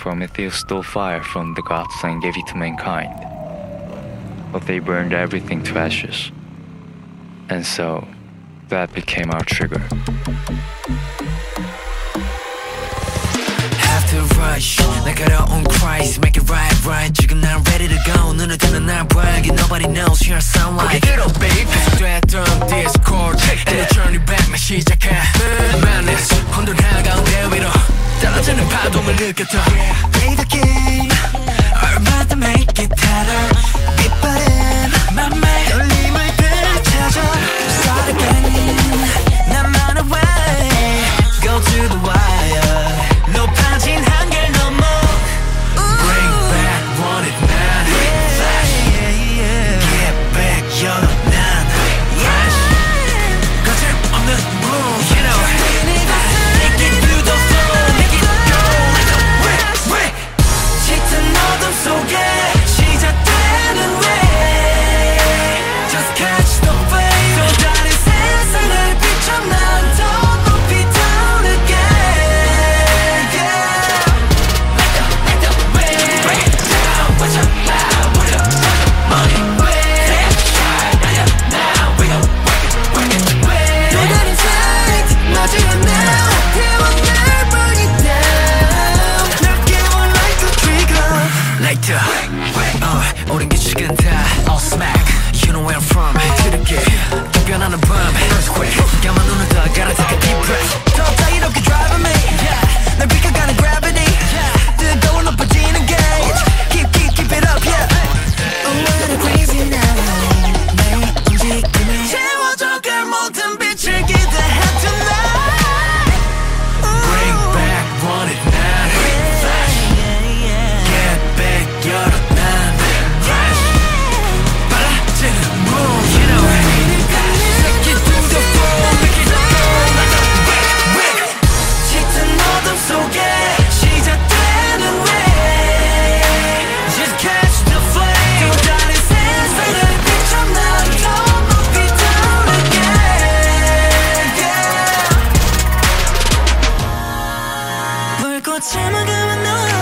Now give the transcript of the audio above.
Prometheus stole fire from the gods and gave it to mankind. But they burned everything to ashes. And so, that became our trigger. Have to rush, like I don't Christ. Make it right, right. 지금 난 ready to go. 눈을 뜨는 날 brag. Nobody knows here sound like. Get up, babe. 됐던 Discord. And the journey back 나 시작해. Madness, 혼돈 한가운데 위로. 떨어지는 파동을 느꼈어. Play the game. 얼마나 make it harder. 빛바랜 맘에 떨림을 펼쳐줘. Start again. 나만의 way. Go to the wire. 높아진 한결 넘어. Bring back what it now. Flash. Get back your 난. Flash. 거침없는 room. You know. Take it to the floor. Make it go like a brick. 짙은 어둠 속에 시작되는 way. Just catch the flame. 또 다른 세상을 비춰 난 더 높이 down again. Yeah. Like the way. Break it down. Watch out loud. Put up money. Take a shot. Now we gon' work it way. 또 다른 fight. 마지막 now. 태워날 burn it down. 날 깨워 like a trigger. Like the 오랜 규칙은 다 all smack. You know where I'm from. 그렇게 변하는 밤 earthquake. 까만 눈을 떠 gotta take a deep breath. 더 자유롭게 driving me. 날 비켜가는 gravity. 뜨거운 높아지는 gauge. Keep it up, yeah. Oh what a crazy night. 내 움직임에 채워져갈 모든 빛을 기대해 tonight. Bring back what it now. Flash. Get back your 난. Flash. 빨라지는 moon. You know. Take it to the floor. Make it go like a brick. 짙은 어둠 속에 시작되는 way. Just catch the flame. 또 다른 세상을 비춰 난 더 높이 down again. Yeah. 불꽃을 막으면 너